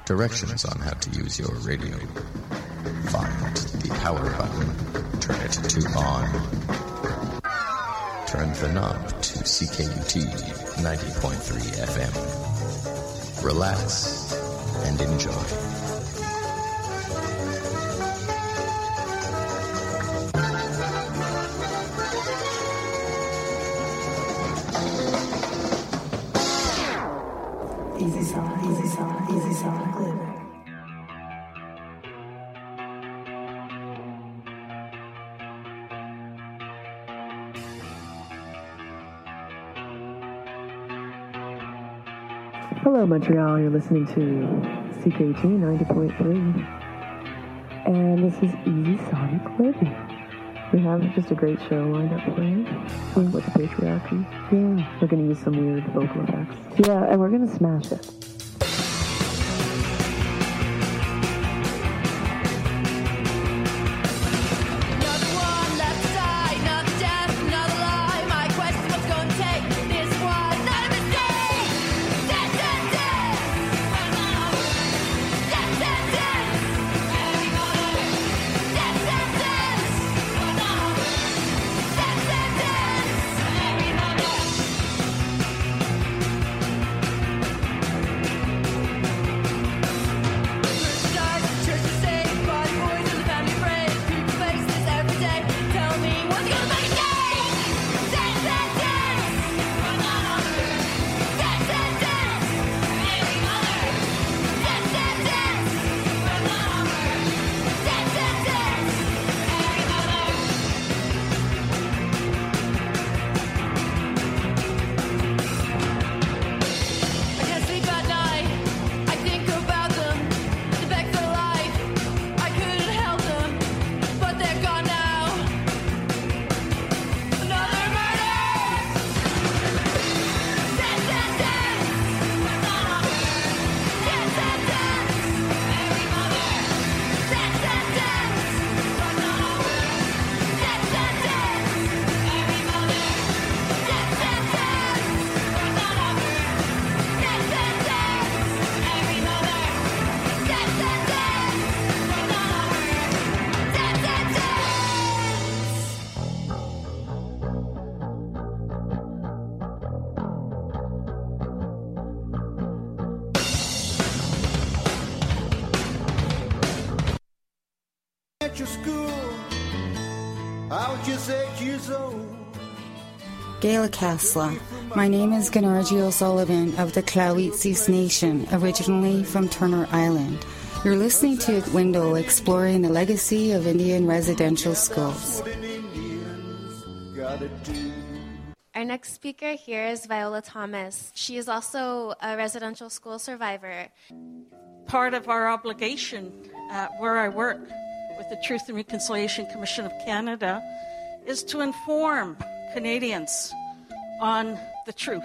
directions on how to use your radio. Find the power button, turn it to on. Turn the knob to CKUT 90.3 FM. Relax and enjoy. Easy Sonic Living. Hello, Montreal. You're listening to CKT 90.3, and this is Easy Sonic Living. We have just a great show lined up for you. What's patriarchy? Yeah, we're going to use some weird vocal effects. Yeah, and we're going to smash it. Gaila Casla. My name is Ganarji O'Sullivan of the Clawitsis Nation, originally from Turner Island. You're listening to Window, exploring the legacy of Indian residential schools. Our next speaker here is Viola Thomas. She is also a residential school survivor. Part of our obligation where I work with the Truth and Reconciliation Commission of Canada is to inform Canadians on the truth.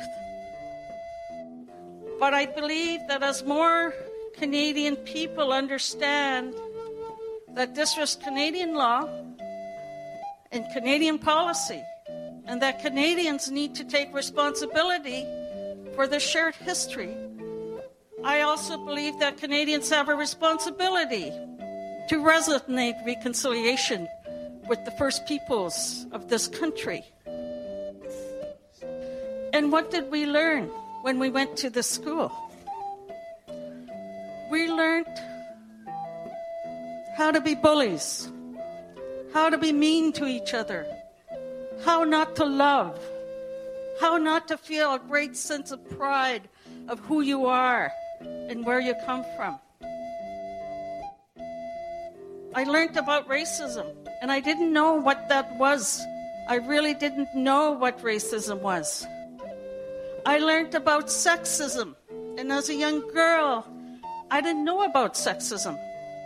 But I believe that as more Canadian people understand that this was Canadian law and Canadian policy, and that Canadians need to take responsibility for the shared history, I also believe that Canadians have a responsibility to resonate reconciliation with the First Peoples of this country. And what did we learn when we went to the school? We learned how to be bullies, how to be mean to each other, how not to love, how not to feel a great sense of pride of who you are and where you come from. I learned about racism, and I didn't know what that was. I really didn't know what racism was. I learned about sexism, and as a young girl, I didn't know about sexism.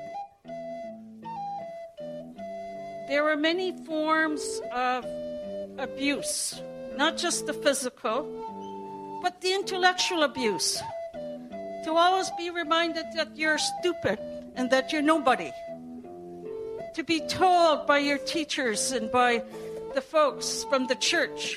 There were many forms of abuse, not just the physical, but the intellectual abuse. To always be reminded that you're stupid and that you're nobody. To be told by your teachers and by the folks from the church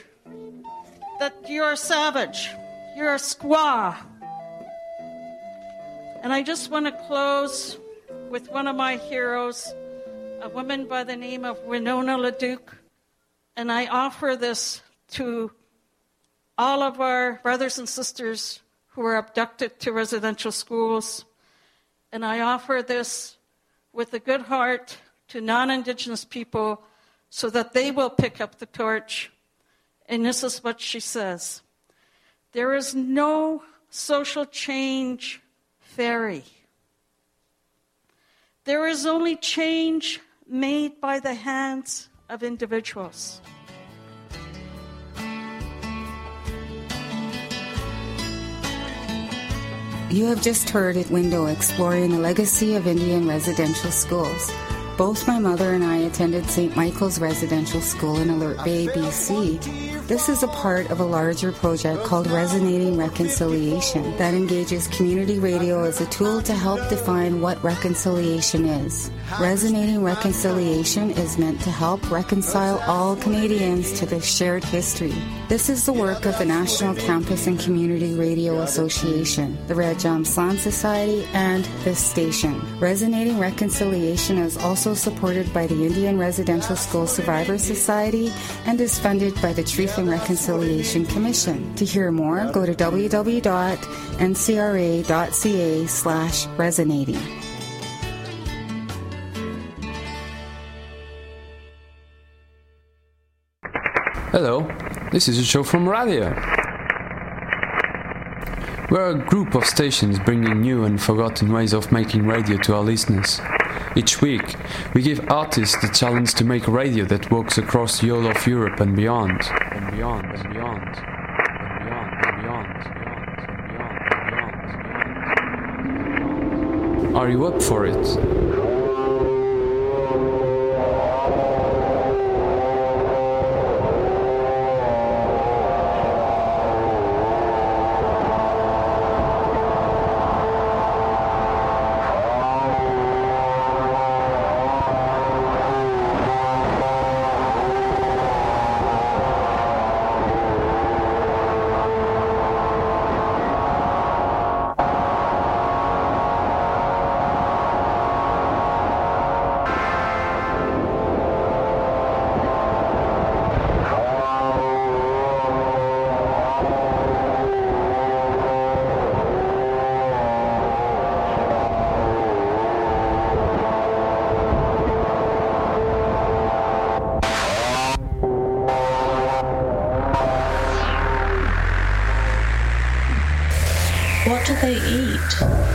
that you're a savage, you're a squaw. And I just want to close with one of my heroes, a woman by the name of Winona LaDuke. And I offer this to all of our brothers and sisters who were abducted to residential schools. And I offer this with a good heart to non-Indigenous people so that they will pick up the torch. And this is what she says. There is no social change fairy. There is only change made by the hands of individuals. You have just heard at Window exploring the legacy of Indian residential schools. Both my mother and I attended St. Michael's Residential School in Alert Bay, BC. This is a part of a larger project called Resonating Reconciliation that engages community radio as a tool to help define what reconciliation is. Resonating Reconciliation is meant to help reconcile all Canadians to their shared history. This is the work of the National Campus and Community Radio Association, the Red Jam Slam Society, and this station. Resonating Reconciliation is also supported by the Indian Residential School Survivors Society and is funded by the Truth and Reconciliation Commission. To hear more, go to www.ncra.ca/resonating. Hello, this is a show from Radio. We're a group of stations bringing new and forgotten ways of making radio to our listeners. Each week, we give artists the challenge to make radio that walks across the whole of Europe and beyond. And beyond, and beyond, and beyond, and beyond, and beyond. Are you up for it? What do they eat?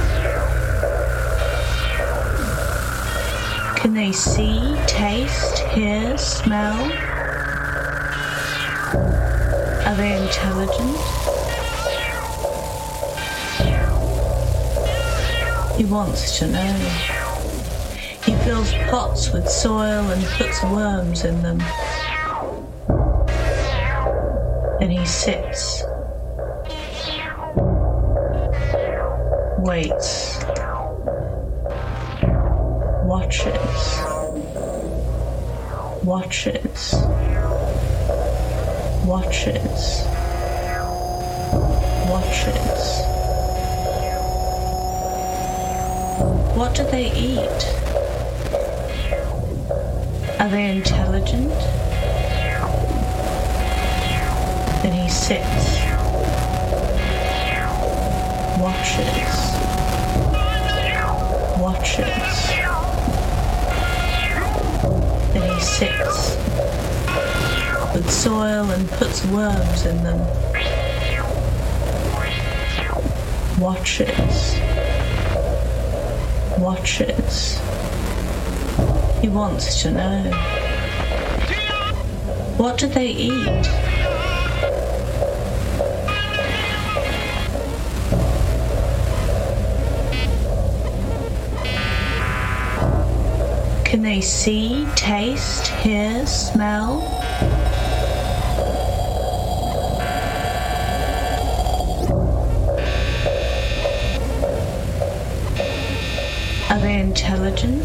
Can they see, taste, hear, smell? Are they intelligent? He wants to know. He fills pots with soil and puts worms in them. And he sits. Waits, watches, watches, watches, watches. What do they eat? Are they intelligent? Then he sits, watches, watches. Then he sits with soil and puts worms in them. Watches. Watches. He wants to know. What do they eat? Can they see, taste, hear, smell? Are they intelligent?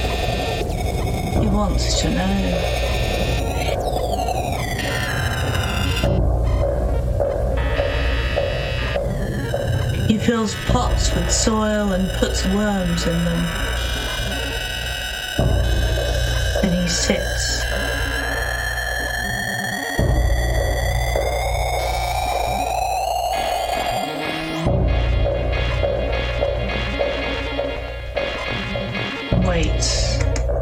He wants to know. fills pots with soil and puts worms in them. Then he sits. Waits.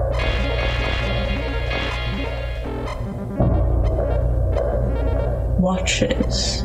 Watches.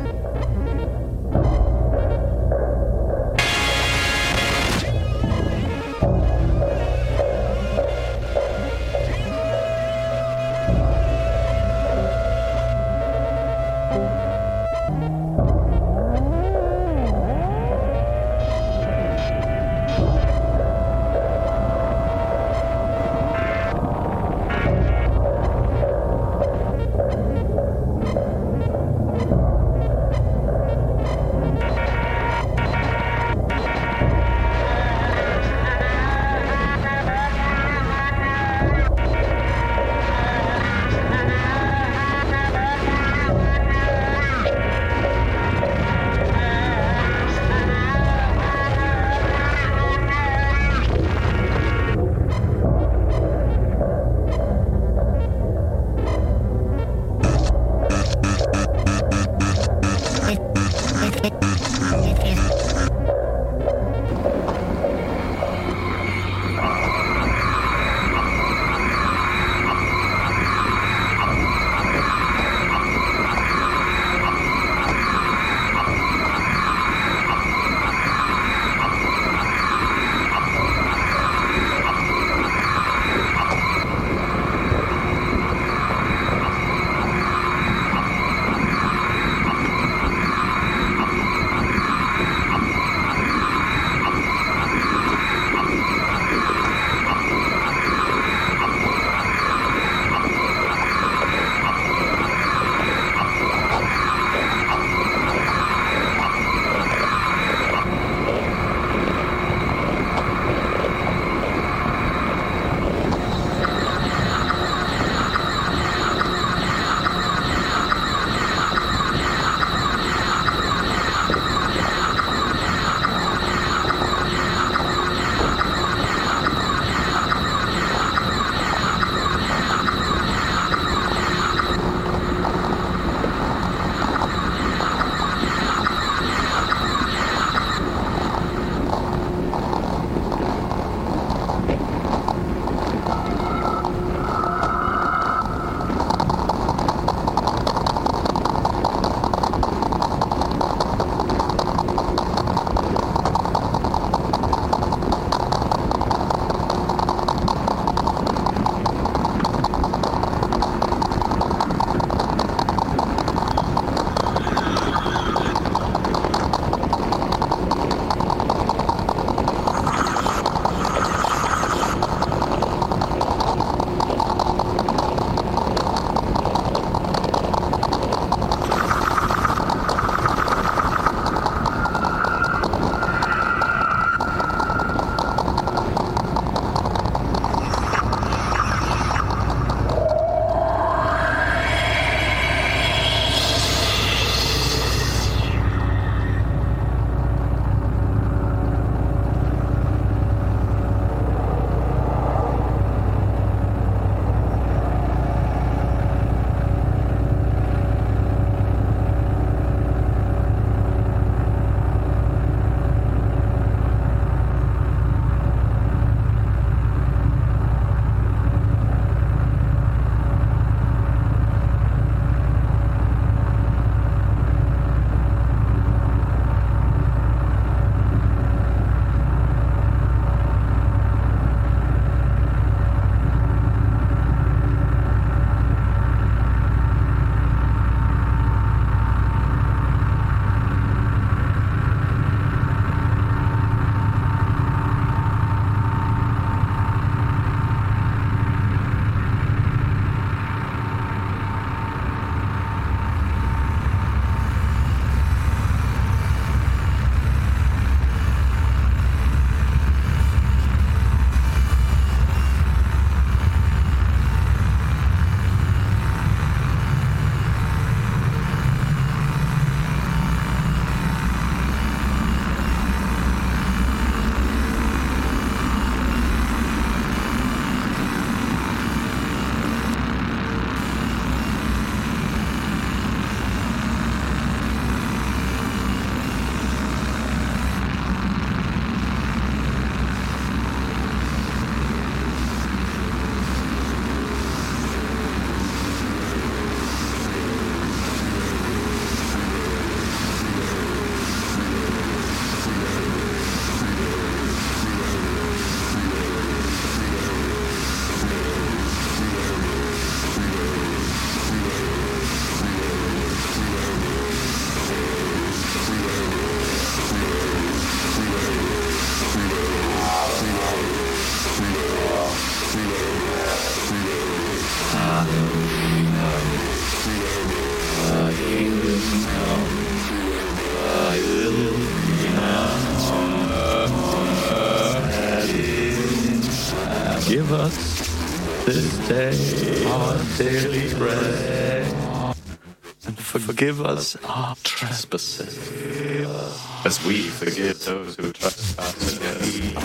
this day our daily bread, and forgive us our trespasses, as we forgive those who trespass against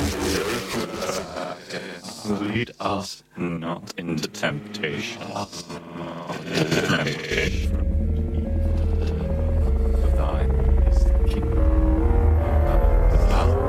us. Lead us not into temptation. Thine is the kingdom, the power.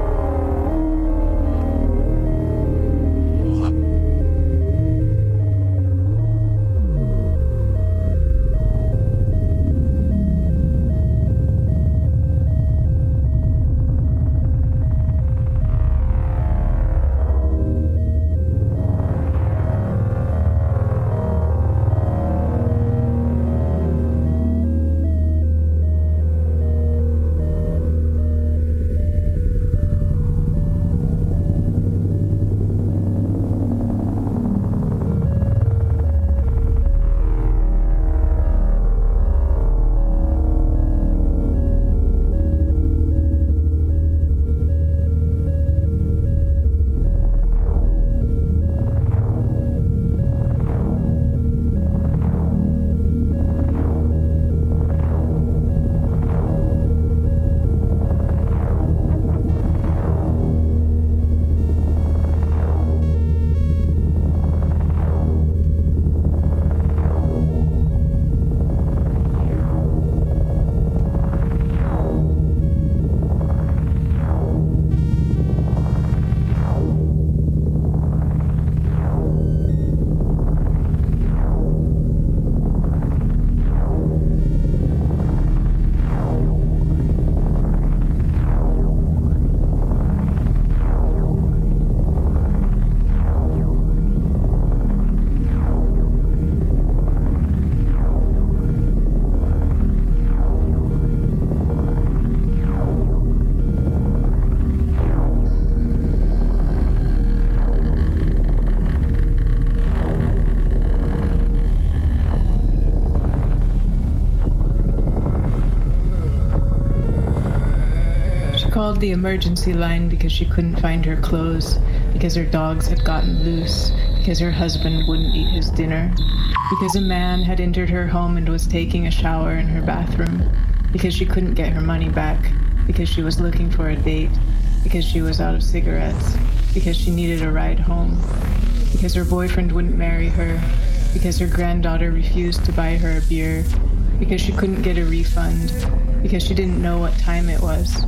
Called the emergency line because she couldn't find her clothes, because her dogs had gotten loose, because her husband wouldn't eat his dinner, because a man had entered her home and was taking a shower in her bathroom, because she couldn't get her money back, because she was looking for a date, because she was out of cigarettes, because she needed a ride home, because her boyfriend wouldn't marry her, because her granddaughter refused to buy her a beer, because she couldn't get a refund, because she didn't know what time it was.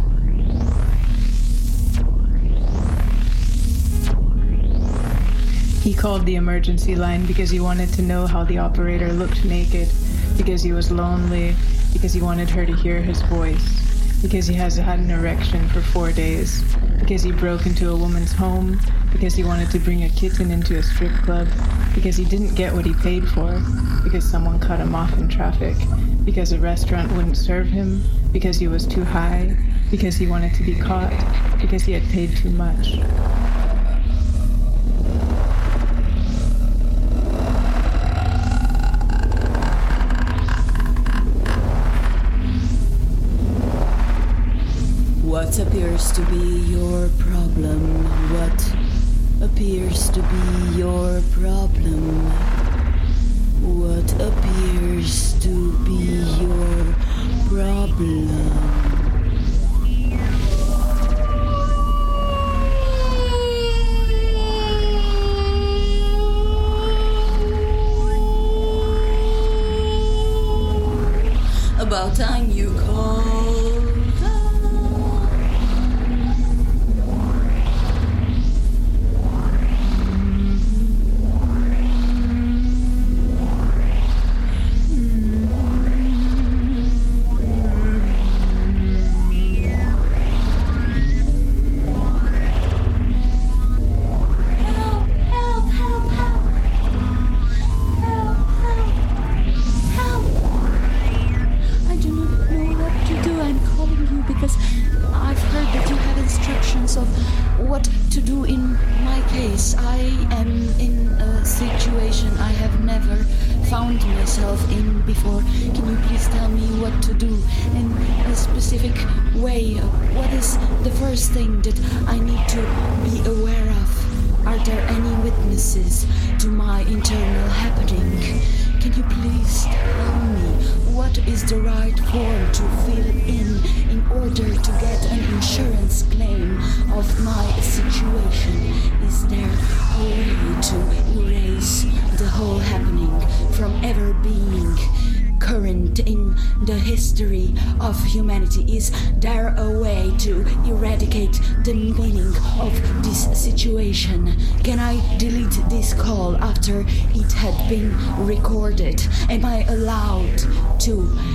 He called the emergency line because he wanted to know how the operator looked naked, because he was lonely, because he wanted her to hear his voice, because he has had an erection for 4 days, because he broke into a woman's home, because he wanted to bring a kitten into a strip club, because he didn't get what he paid for, because someone cut him off in traffic, because a restaurant wouldn't serve him, because he was too high, because he wanted to be caught, because he had paid too much. What appears to be your problem? What appears to be your problem? What appears to be your problem? About time you called. What is the first thing that I need to be aware of? Are there any witnesses to my internal happening? Can you please tell me what is the right form to fill in order to get an insurance claim of my situation? Is there a way to erase the whole happening from ever being current in the history of humanity? Is there a way to eradicate the meaning of this situation? Can I delete this call after it had been recorded? Am I allowed to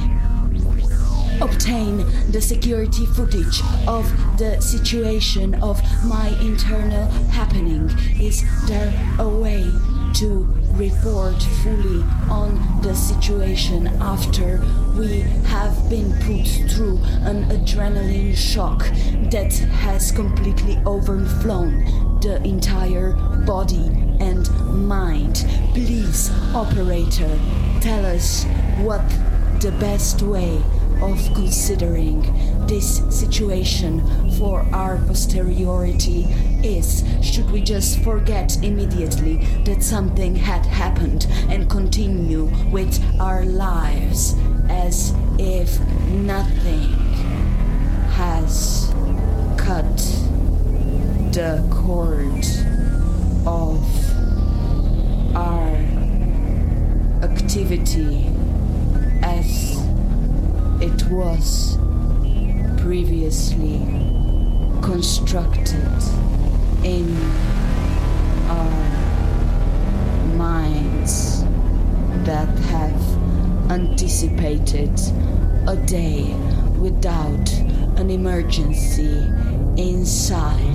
obtain the security footage of the situation of my internal happening? Is there a way to report fully on the situation after we have been put through an adrenaline shock that has completely overflown the entire body and mind? Please, operator, tell us what the best way of considering this situation for our posteriority is. Should we just forget immediately that something had happened and continue with our lives as if nothing has cut the cord of our activity as it was previously constructed in our minds that have anticipated a day without an emergency inside?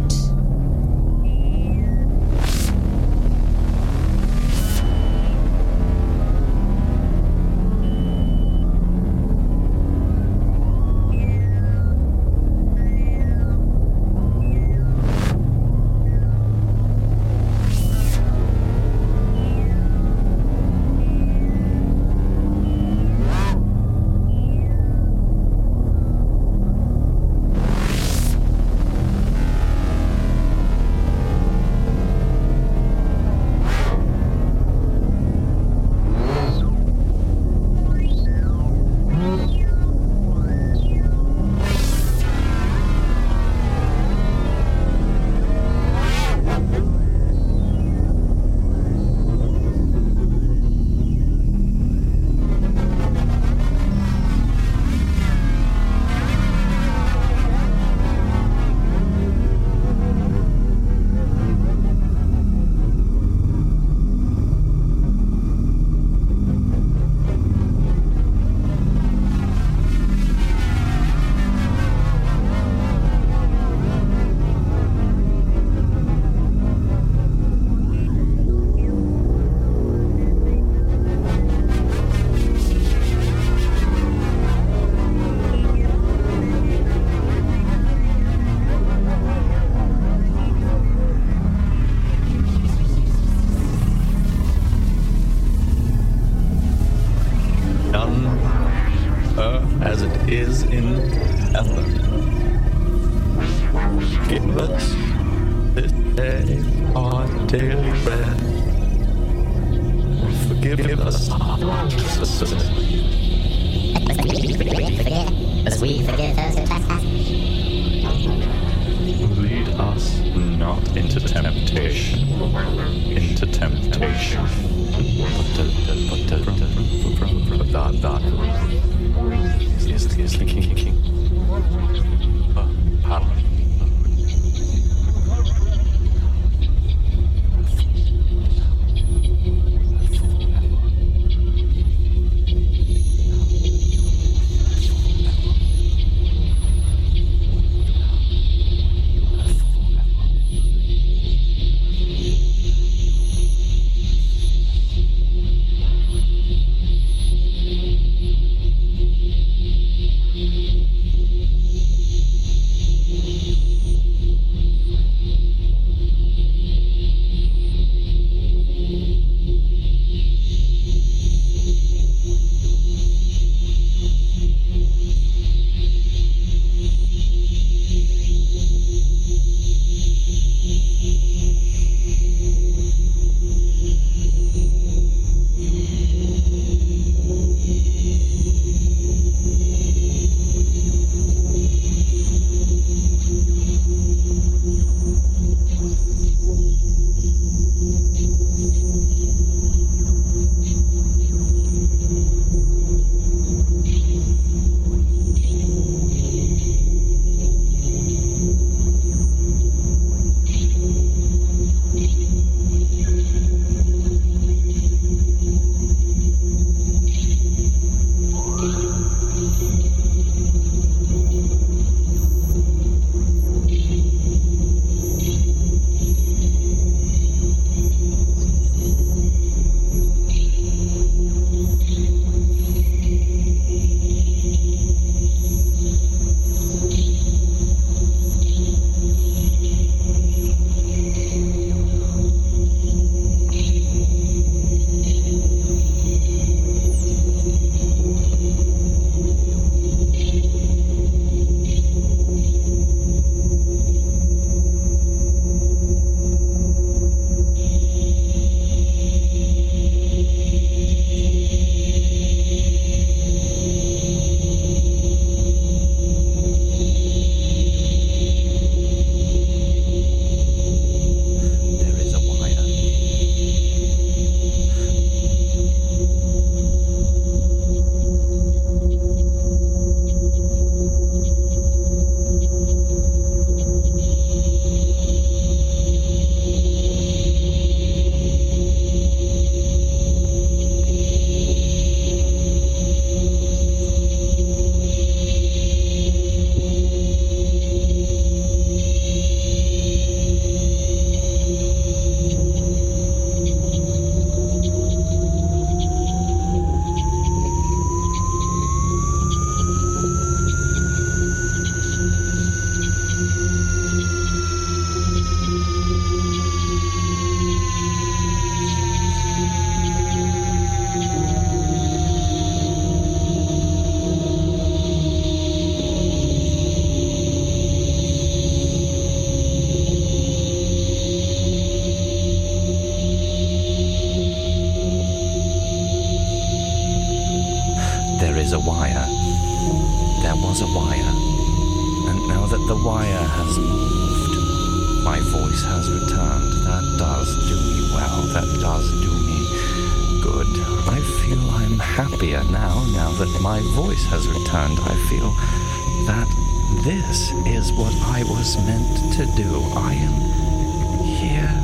As it is in heaven. Give us this day our daily bread. Forgive us our trespasses, as we forgive those who trespass. Lead us not into temptation, but that is the King. Power. Mm-hmm. is a wire. There was a wire. And now that the wire has moved, my voice has returned. That does do me well. That does do me good. I feel I'm happier now that my voice has returned. I feel that this is what I was meant to do. I am here.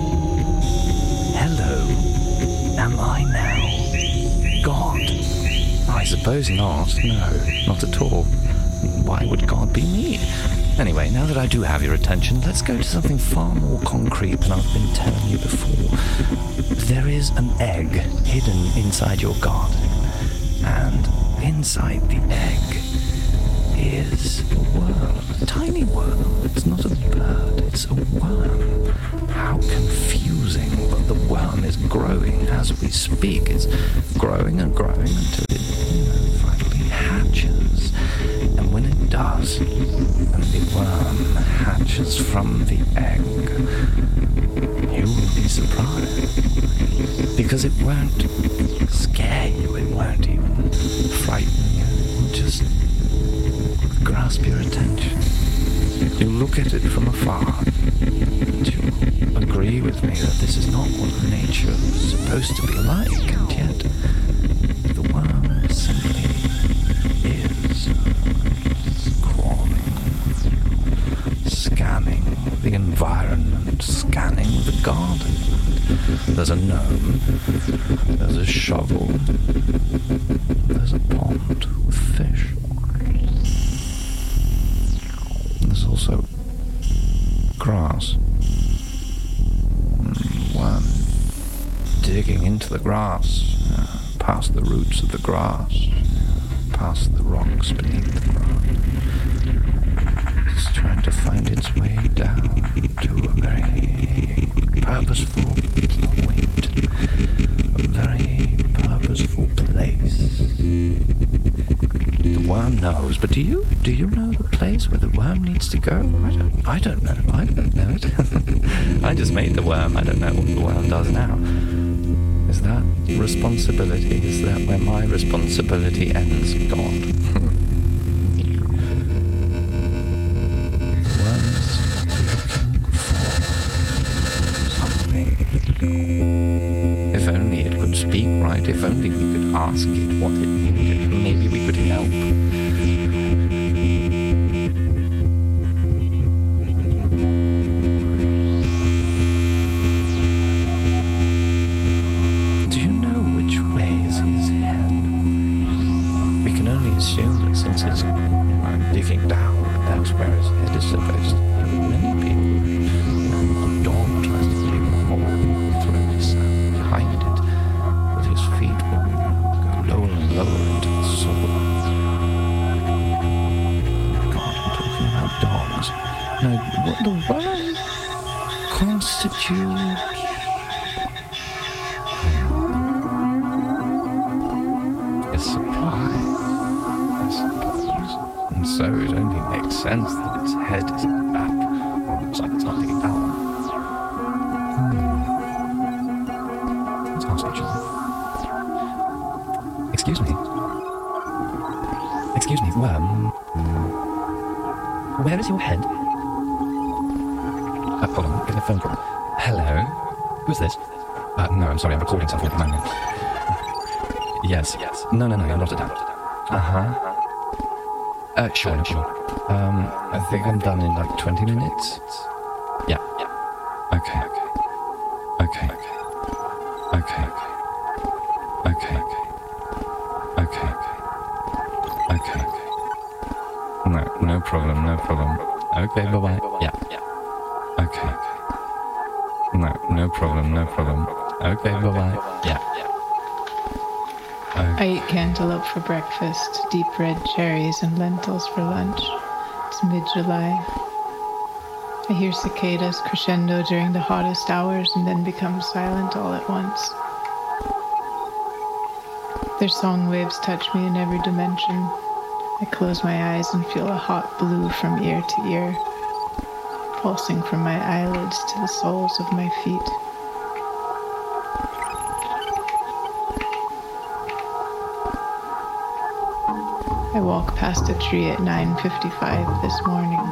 Hello. Am I now God? I suppose not. No, not at all. Why would God be me? Anyway, now that I do have your attention, let's go to something far more concrete than I've been telling you before. There is an egg hidden inside your garden, and inside the egg is a worm, a tiny worm. It's not a bird, it's a worm. How confusing, but the worm is growing as we speak. It's growing and growing until it, finally hatches. And when it does, and the worm hatches from the egg, you will be surprised. Because it won't scare you, it won't even frighten you. It will just grasp your attention. You look at it from afar, and you agree with me that this is not what nature is supposed to be like, and yet the worm simply is crawling, scanning the environment, scanning the garden. There's a gnome, there's a shovel, there's a pond with fish. There's also grass. Worm digging into the grass, past the roots of the grass, past the rocks beneath the ground. It's trying to find its way down to a very purposeful point, a very purposeful place. The worm knows, but do you know the place where the worm needs to go? I don't know it. I just made the worm. I don't know what the worm does now. Is that responsibility? Is that where my responsibility ends, God? The worm's looking for something. If only it could speak right, if only we could ask it what it needed, maybe we could help. Do you know which way is his head? We can only assume that since it's digging down, that's where his head is supposed to be. Many people, a dog tries to dig a hole through his sand behind it, but his feet will go lower and lower into the soil. God, I'm talking about dogs. Now, what the world constitutes a supply, I suppose. And so it only makes sense that its head is at the back, or looks like it's not digging down. Let's ask each other. Excuse me. Excuse me, where is your head? Hold on, get a phone call. Hello? Who's this? No, I'm sorry, I'm recording something at the moment. Yes. No, you're not at that. Sure. I think I'm done in like 20 minutes. Yeah. Okay. No problem. Okay, bye-bye. Yeah. Okay. No problem. Okay, bye-bye. Yeah. I ate cantaloupe for breakfast, deep red cherries and lentils for lunch. It's mid-July. I hear cicadas crescendo during the hottest hours and then become silent all at once. Their song waves touch me in every dimension. I close my eyes and feel a hot blue from ear to ear, pulsing from my eyelids to the soles of my feet. I walk past a tree at 9:55 this morning.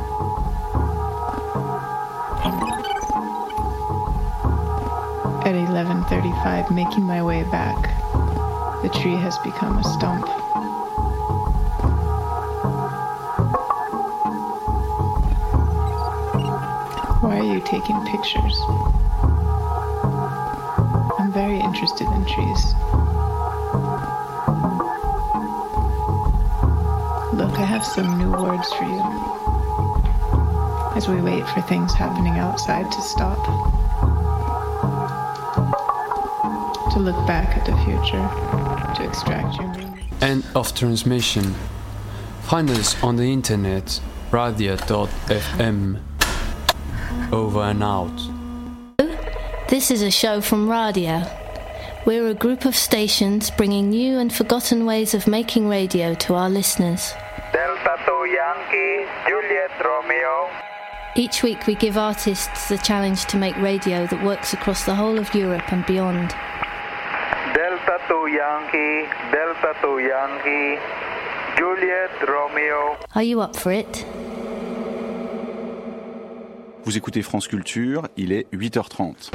At 11:35, making my way back, the tree has become a stump. Why are you taking pictures? I'm very interested in trees. Look, I have some new words for you. As we wait for things happening outside to stop. To look back at the future, to extract your meaning. End of transmission. Find us on the internet, radia.fm. Over and out. This is a show from Radia. We're a group of stations bringing new and forgotten ways of making radio to our listeners. Delta 2 Yankee, Juliet Romeo. Each week we give artists the challenge to make radio that works across the whole of Europe and beyond. Delta 2 Yankee, Delta 2 Yankee, Juliet Romeo. Are you up for it? Vous écoutez France Culture, il est 8h30.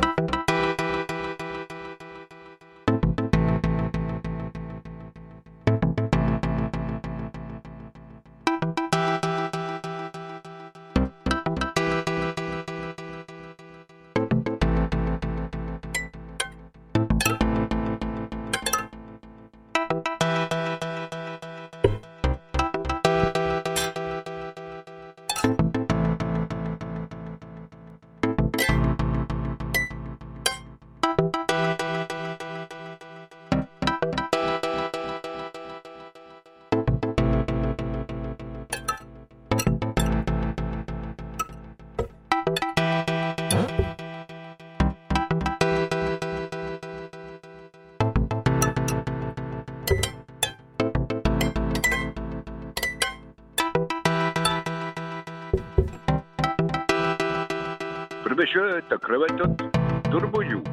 Przybeszeta krewetot turboju.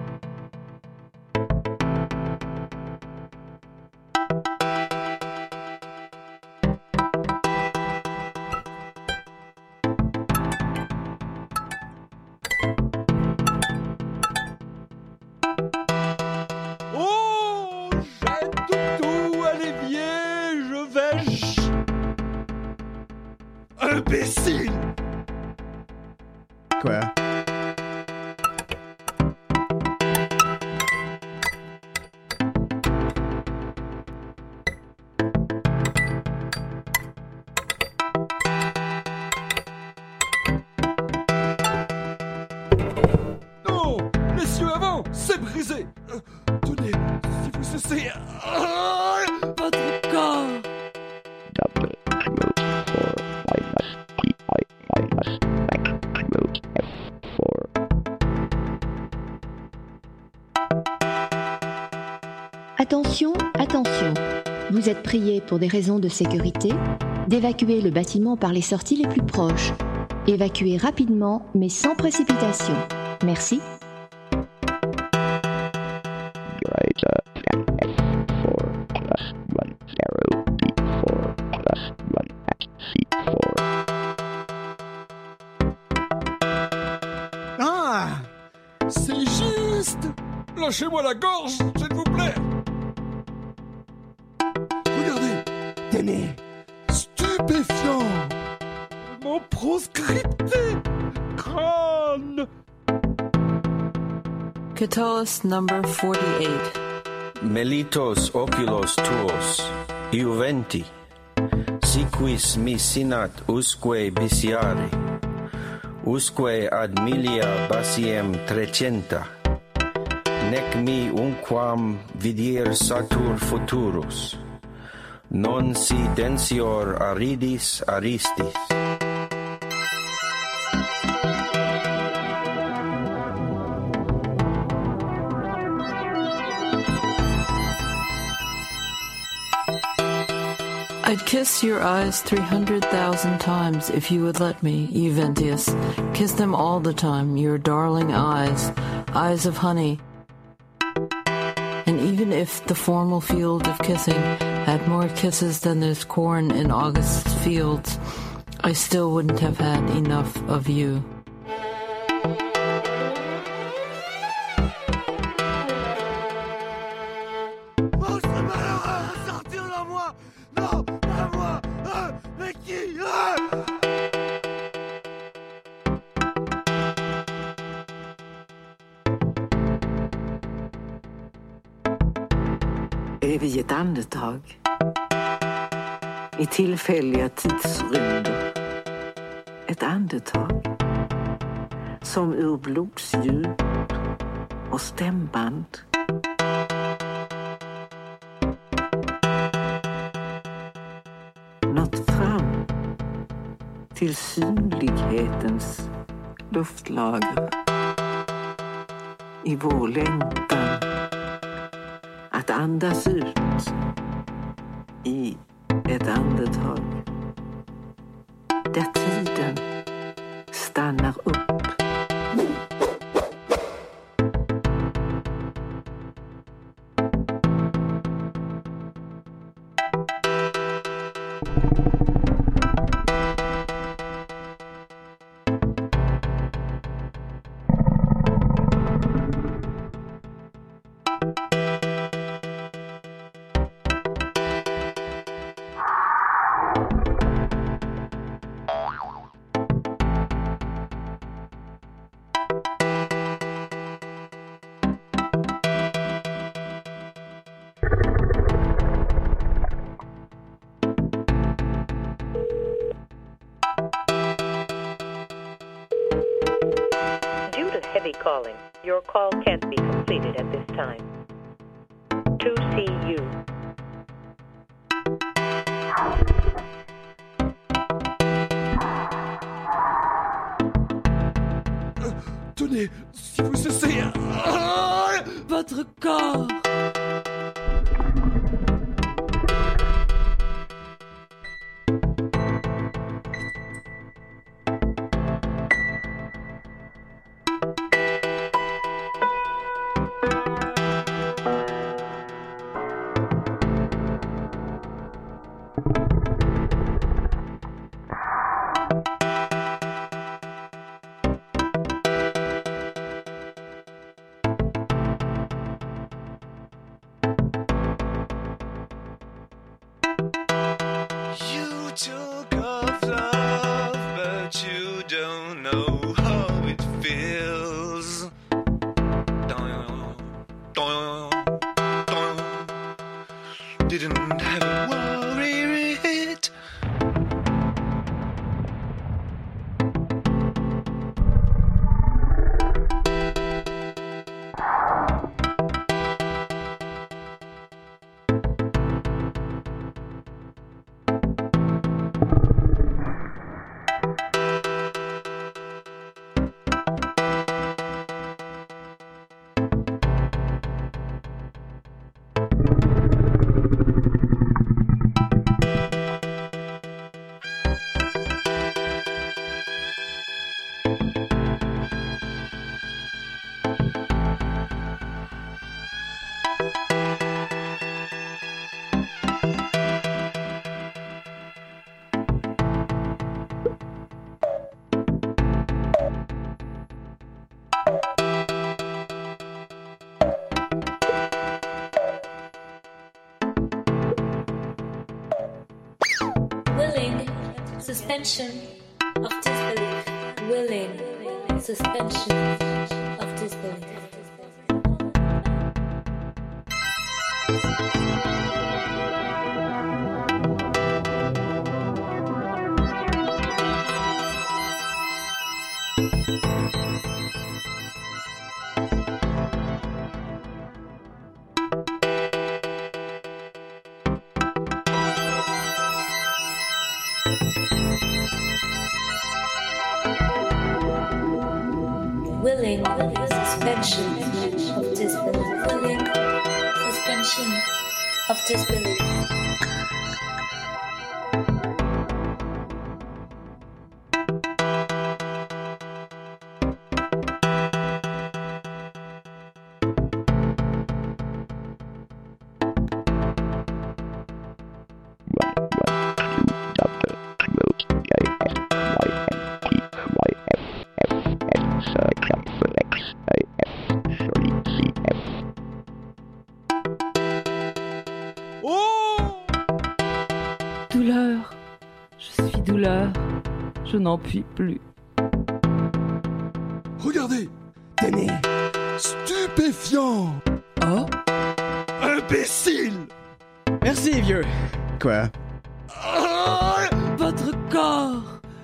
Oh, j'ai tout, Olivier, je vais... Imbécile! Quoi? Vous êtes prié, pour des raisons de sécurité, d'évacuer le bâtiment par les sorties les plus proches. Évacuez rapidement, mais sans précipitation. Merci. Ah, c'est juste. Lâchez-moi la gorge, s'il vous plaît. Regardez, tenez, stupéfiant. Mon proscripté crâne. Catullus number 48. Melitos oculos tuos, iuventi, siquis mi sinat usque bisiare, usque ad milia basiem 300, nec mi unquam vidir satur futurus, non si densior aridis aristis. I'd kiss your eyes 300,000 times if you would let me, Juventius. Kiss them all the time, your darling eyes, eyes of honey. And even if the formal field of kissing had more kisses than there's corn in August's fields, I still wouldn't have had enough of you. Är vi ett andetag i tillfälliga tidsrymder. Ett andetag som ur blodsdjup och stämband nått fram till synlighetens luftlager i vår längtan att andas ut i ett andetag där tiden stannar upp. Calling. Your call can't be completed at this time. To see you. Tenez, si vous cessez... Votre corps. suspension of disbelief, willing suspension of disbelief. Willing suspension of disbelief. Willing suspension of disbelief. Douleur, je suis douleur, je n'en puis plus. Regardez, tenez, stupéfiant. Oh, imbécile. Merci, vieux. Quoi? votre corps.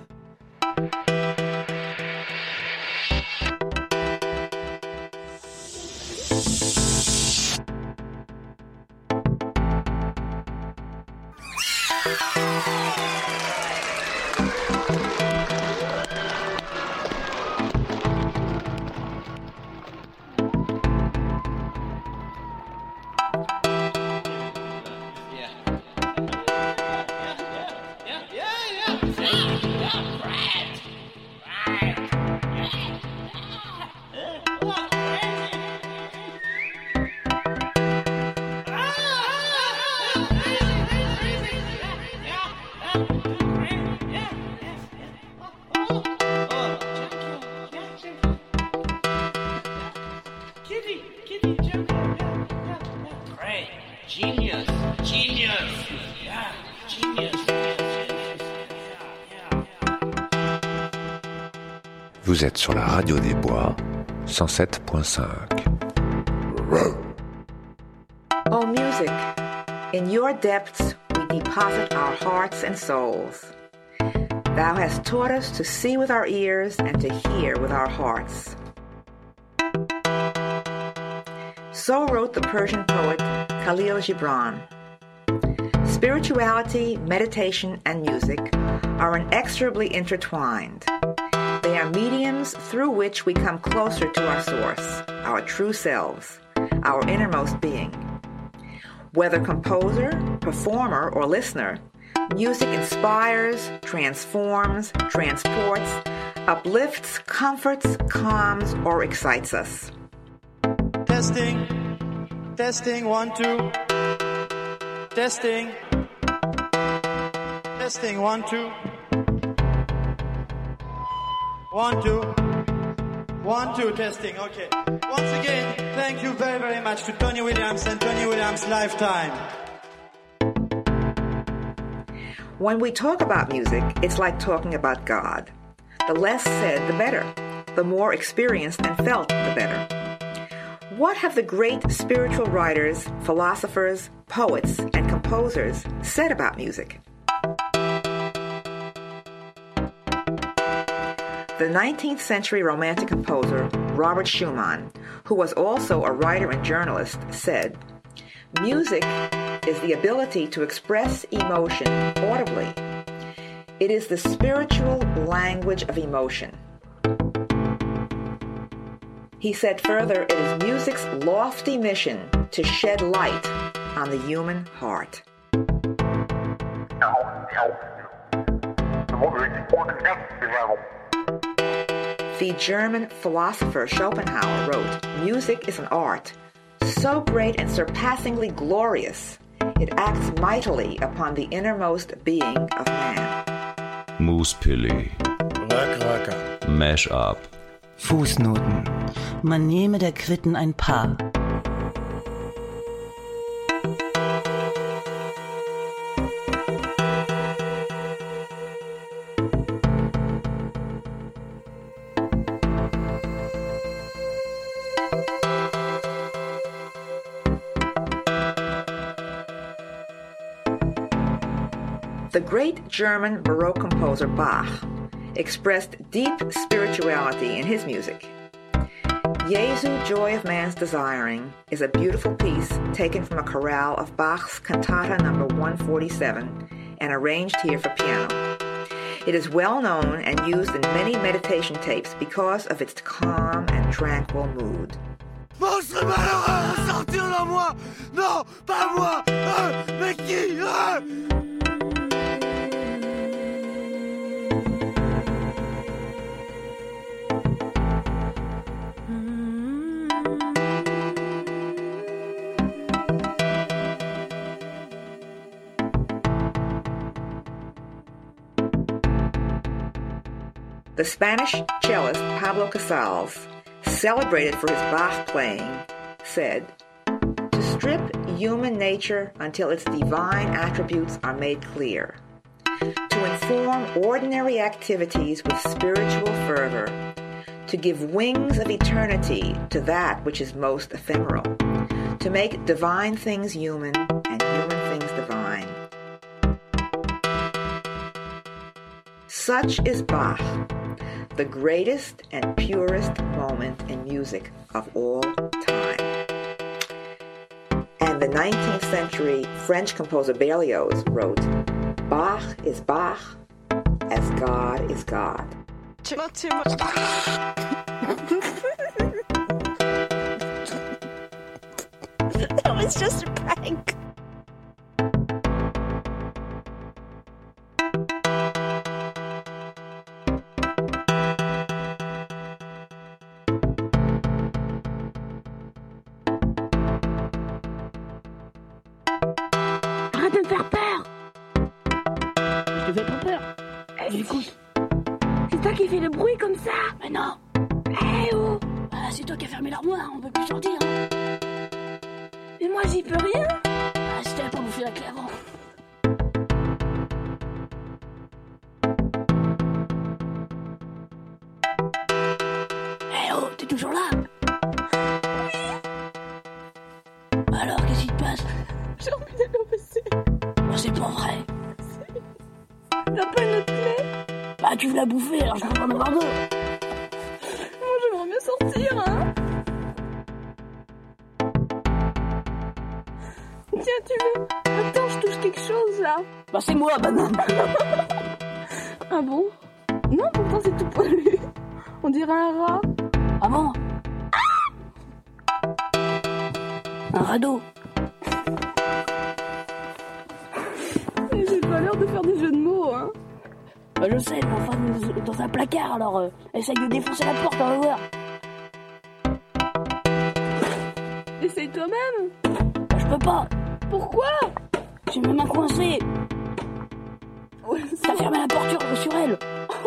Vous êtes sur la radio des bois, 107.5. Oh, music, in your depths we deposit our hearts and souls. Thou hast taught us to see with our ears and to hear with our hearts. So wrote the Persian poet Khalil Gibran. Spirituality, meditation, and music are inexorably intertwined. They are mediums through which we come closer to our source, our true selves, our innermost being. Whether composer, performer, or listener, music inspires, transforms, transports, uplifts, comforts, calms, or excites us. Testing, 1, 2. Testing, 1, 2. 1, 2. 1, 2, testing, okay. Once again, thank you very, very much to Tony Williams and Tony Williams Lifetime. When we talk about music, it's like talking about God. The less said, the better. The more experienced and felt, the better. What have the great spiritual writers, philosophers, poets, and composers said about music? The 19th century Romantic composer Robert Schumann, who was also a writer and journalist, said, "Music is the ability to express emotion audibly. It is the spiritual language of emotion." He said further, it is music's lofty mission to shed light on the human heart. The German philosopher Schopenhauer wrote, "Music is an art, so great and surpassingly glorious, it acts mightily upon the innermost being of man." Moospilli. Mash-up. Fußnoten. Man nehme der Quitten ein Paar. The great German Baroque composer Bach expressed deep spirituality in his music. Jesu, Joy of Man's Desiring is a beautiful piece taken from a chorale of Bach's Cantata No. 147 and arranged here for piano. It is well known and used in many meditation tapes because of its calm and tranquil mood. Bon, je serais malheureux, sortir-le moi. Non, pas moi. Mais qui? The Spanish cellist Pablo Casals, celebrated for his Bach playing, said, "To strip human nature until its divine attributes are made clear, to inform ordinary activities with spiritual fervor, to give wings of eternity to that which is most ephemeral, to make divine things human and human things divine." Such is Bach, the greatest and purest moment in music of all time. And the 19th century French composer Berlioz wrote, "Bach is Bach as God is God." Not too much. That was just a prank. Arrête de me faire peur! Je te fais pas peur. Écoute. C'est toi qui fais le bruit comme ça? Mais non! Eh oh! C'est toi qui as fermé l'armoire, on peut plus sortir. Mais moi j'y peux rien! Si t'avais pas bouffé la clé avant. Eh oh! T'es toujours là? Alors, qu'est-ce qui te passe? J'ai envie d'aller au WC. Oh, c'est pas vrai! T'as pas une autre clé? Bah, tu veux la bouffer, alors je peux pas en avoir deux. Moi, j'aimerais bien sortir, hein. Tiens, tu veux? Attends, je touche quelque chose, là. Bah, c'est moi, banane. Ah bon? Non, pourtant, c'est tout poilu. On dirait un rat. Ah bon? Un radeau. J'ai pas l'air de faire des jeux de mots, hein. Bah, je sais, mais enfin, dans un placard, alors essaye de défoncer la porte, on va voir. Essaye toi-même. Bah, je peux pas. Pourquoi? J'ai mes mains coincées. Ouais, t'as fermé la porte sur elle.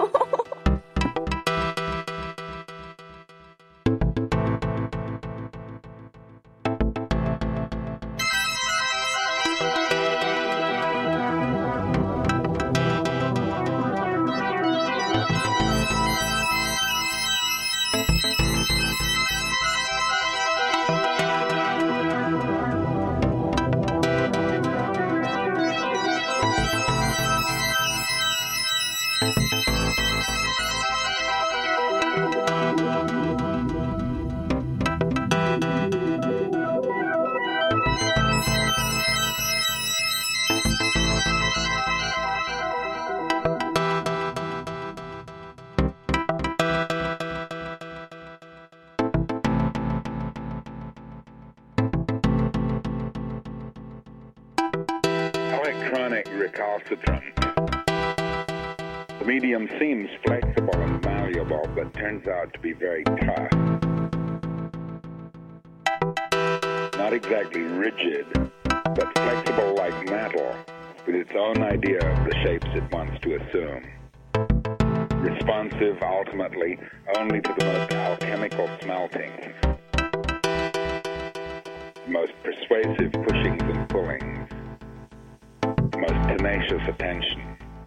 Recalcitrant. The medium seems flexible and malleable, but turns out to be very tough. Not exactly rigid, but flexible like metal, with its own idea of the shapes it wants to assume. Responsive, ultimately, only to the most alchemical smeltings. The most persuasive pushings and pullings. Most tenacious attention.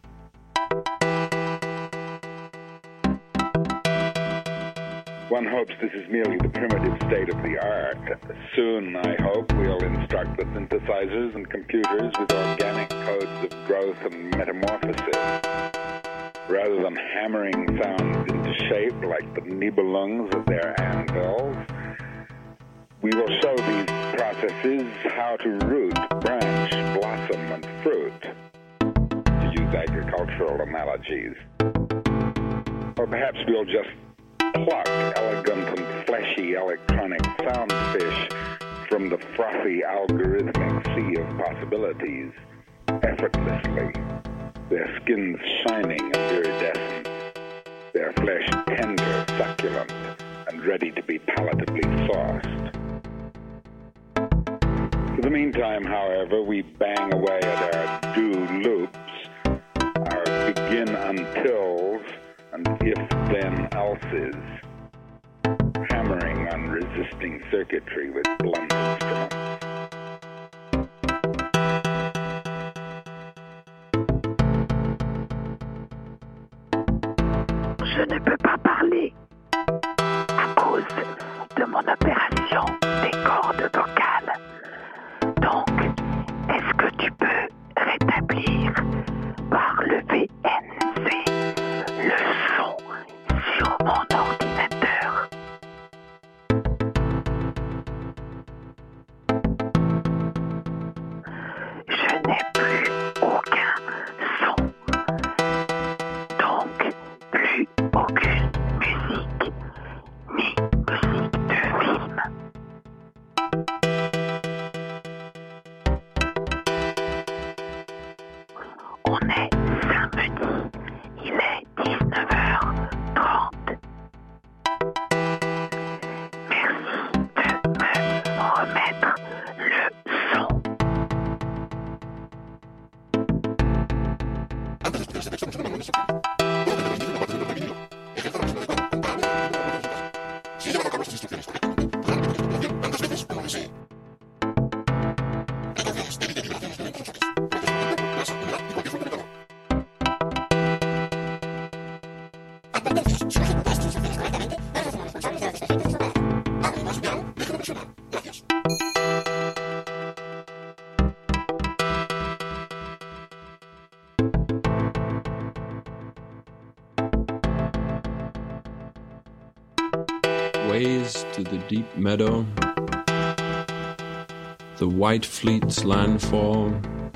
One hopes this is merely the primitive state of the art. Soon, I hope, we'll instruct the synthesizers and computers with organic codes of growth and metamorphosis. Rather than hammering sounds into shape like the Nibelungs of their anvils, we will show these processes how to root, branch, blossom, and fruit, to use agricultural analogies. Or perhaps we'll just pluck elegant and fleshy electronic sound fish from the frothy algorithmic sea of possibilities, effortlessly, their skins shining and iridescent, their flesh tender, succulent, and ready to be palatably sauced. For the meantime, however, we bang away at our do loops, our begin untils, and if-then-elses, hammering on resisting circuitry with blunt instruments. Je ne peux pas parler à cause de mon opération des cordes vocales. Donc, est-ce que tu peux rétablir par le VNC le son sur mon ordinateur? Je n'ai plus aucun son. Donc, plus aucune musique, ni musique de film. On est samedi, il est 19h30. Merci de me remettre le son. Ways to the deep meadow, the white fleet's landfall,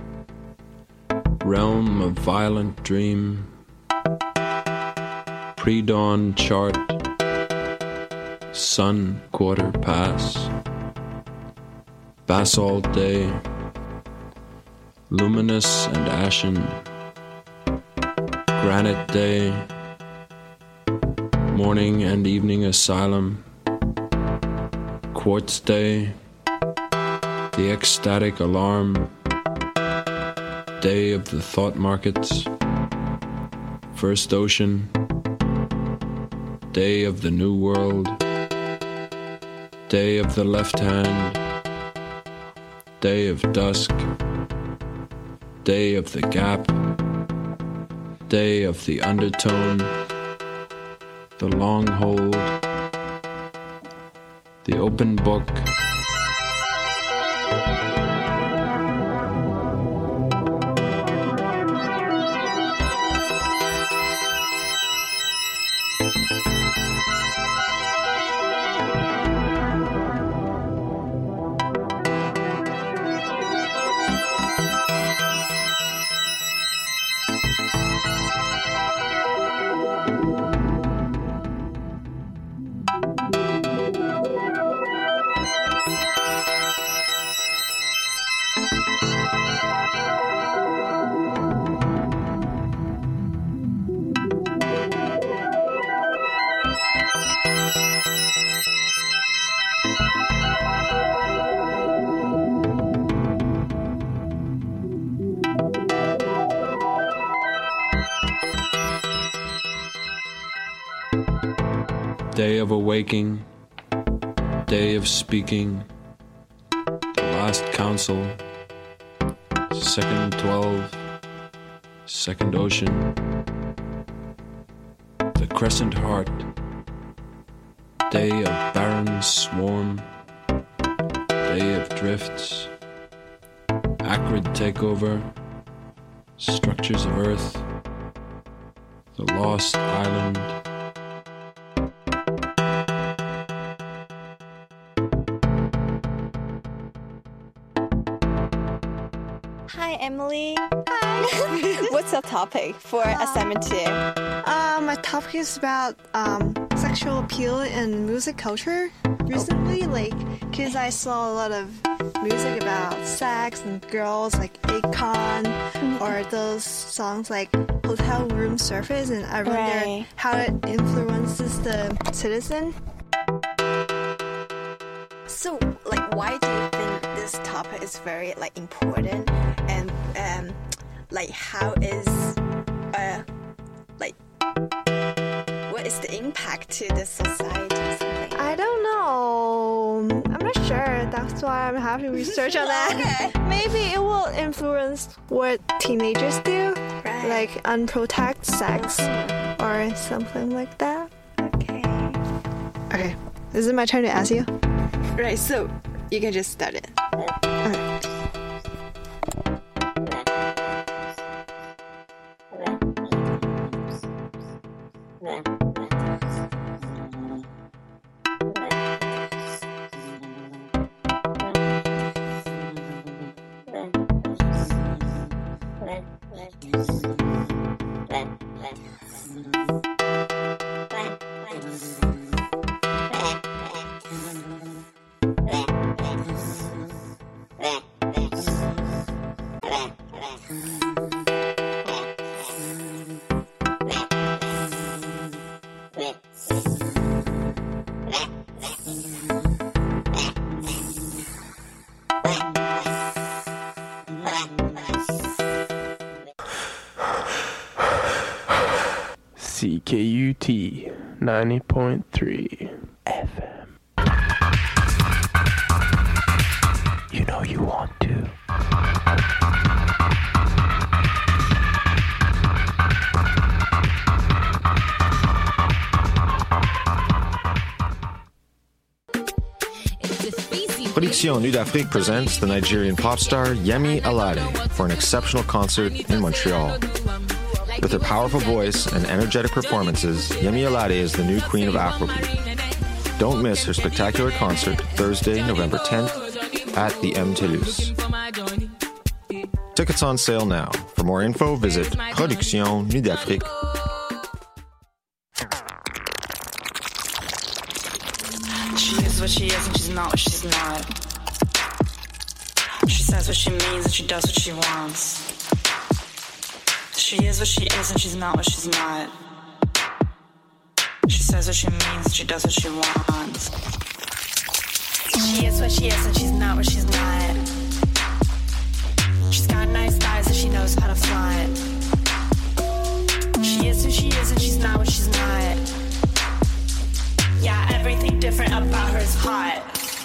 realm of violent dream, pre-dawn chart, sun quarter pass, basalt day, luminous and ashen, granite day, morning and evening asylum, quartz day, the ecstatic alarm, day of the thought markets, first ocean, day of the new world, day of the left hand, day of dusk, day of the gap, day of the undertone, the long hold, the open book, day of awaking, day of speaking, the last council, second 12, second ocean, the crescent heart, day of barren swarm, day of drifts, acrid takeover, structures of earth, the lost island. Hi, Emily. Hi. What's your topic for assignment 2? My topic is about sexual appeal in music culture recently, because I saw a lot of music about sex and girls, like Akon, or those songs like Hotel Room Service, and I wonder how it influences the citizen. So, why do you think this topic is very, important, and, how is, what is the impact to the society or something? I don't know. I'm not sure. That's why I'm having research on that. Okay. Maybe it will influence what teenagers do, like unprotected sex or something like that. Okay. Is it my turn to ask you? Right, so you can just start it. Okay. CKUT 90.3 FM. You know you want to. Production Nude Afrique presents the Nigerian pop star Yemi Alade for an exceptional concert in Montreal. With her powerful voice and energetic performances, Yemi Alade is the new queen of Afrobeat. Don't miss her spectacular concert Thursday, November 10th at the M. Toulouse. Tickets on sale now. For more info, visit Production Nude Afrique. She is what she is and she's not what she's not. She says what she means and she does what she wants. She is what she is and she's not what she's not. She says what she means and she does what she wants. She is what she is and she's not what she's not. She's got nice thighs and she knows how to fly it. She is who she is and she's not what she's not. Yeah, everything different about her is hot.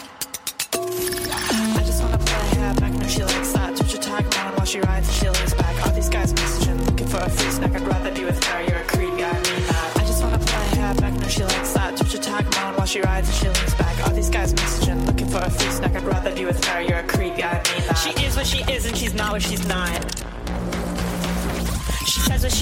I just wanna play her back, no she likes that. Touch her tag on while she rides and she lays back. All these guys messaging, looking for a free snack. I'd rather be with her, you're a creep, yeah, I mean that. I just wanna play her back, no she likes that. Touch her tag on while she rides and she lays back. All these guys messaging, looking for a free snack. I'd rather be with her, you're a creep, yeah, I mean that. She is what she is and she's not what she's not. She says what she